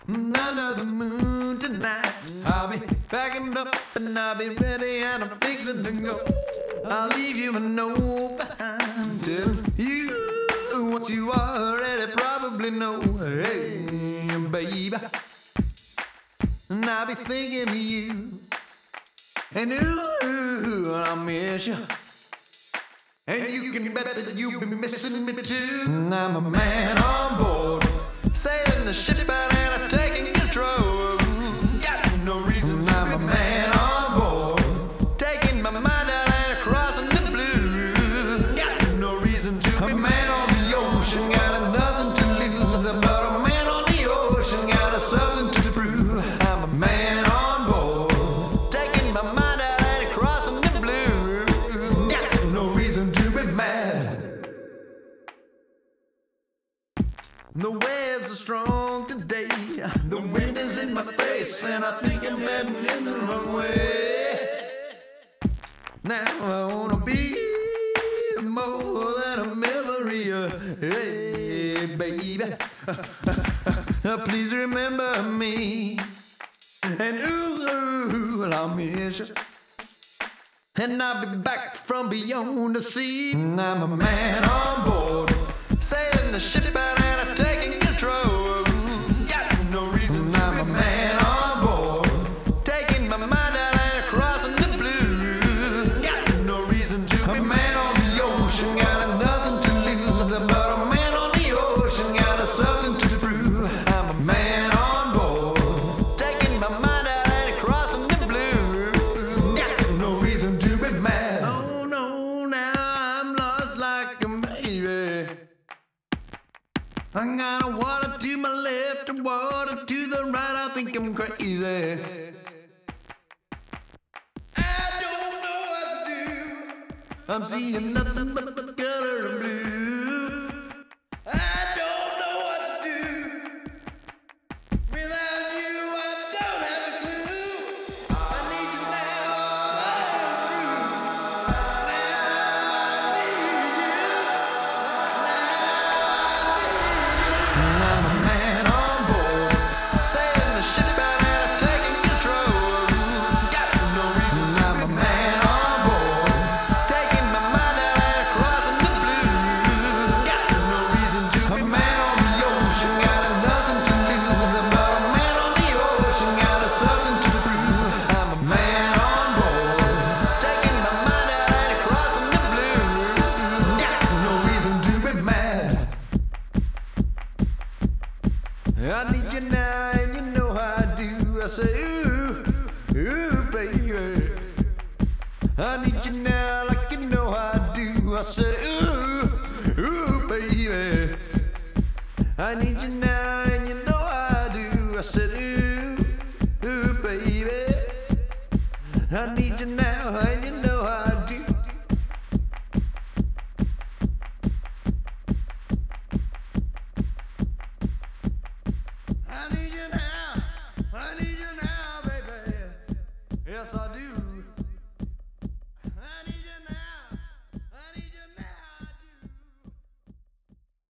under the moon tonight. I'll be packing up and I'll be ready and I'm fixing to go. I'll leave you a note behind telling you what you already probably know. Hey, baby, and I'll be thinking of you, and ooh, I'll miss you. And you can bet that you'll be missing me too. I'm a man on board, sailing the ship out and I'm taking control. Got no reason. I'm a man on board, taking my mind out and crossing the blue. Got no reason to be. A man on the ocean, got nothing to lose. But a man on the ocean, got something to prove. I'm a man on board, taking my mind out and crossing the blue. Got no reason to be mad. The waves are strong today. The wind is in my face, and I think I'm heading in the wrong way. Now I wanna be more than a memory. Hey, baby, please remember me. And ooh, I'll miss you. And I'll be back from beyond the sea. I'm a man on board, sailing the ship out and I'm taking control. Got no reason. I'm a man on board, taking my mind out and crossing the blue. Got no reason to be. A man on the ocean, got nothing to lose. But a man on the ocean, got something to prove. I'm a man on board, taking my mind out and crossing the blue. Got no reason to be mad. Oh no, now I'm lost like a baby. I got water to my left and water to the right. I think I'm crazy. I don't know what to do. I'm seeing nothing but the color of blue. I don't know what to do. Without you, I don't have a clue. I need you now. I'm a man on board, sailing the ship out and I'm taking control. Got no reason. I'm a man on board, taking my mind out and crossing the blue. Got no reason to be. A man on the ocean, got nothing to lose. But a man on the ocean, got something to prove. I'm a man on board, taking my mind out and crossing the blue. Got no reason to be mad. I need you now, and you know how I do. I say, ooh, baby. I need you now, like you know how I do. I say, ooh, baby. I need you now, and you know how I do. I said, ooh, baby. I need you now, and you know.